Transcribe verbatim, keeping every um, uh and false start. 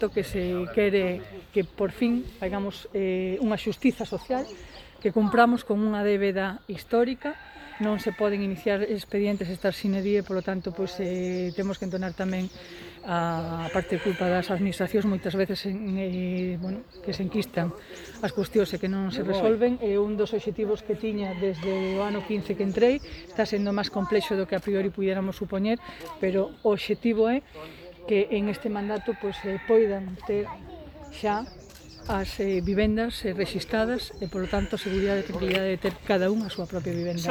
que se quere que por fin hagamos eh, unha xustiza social, que cumpramos con unha débeda histórica. Non se poden iniciar expedientes estar sine die, polo tanto, pois, eh, temos que entonar tamén a, a parte de culpa das administracións moitas veces en, eh, bueno, que se enquistan as cuestións e que non se resolven. E un dos obxectivos que tiña desde o ano quince que entrei está sendo máis complexo do que a priori pudiéramos supoñer, pero o obxectivo é que en este mandato pois, eh, poidan ter xa as eh, vivendas eh, rexistradas e, polo tanto, seguridade e tranquilidade de ter cada un a súa propia vivenda.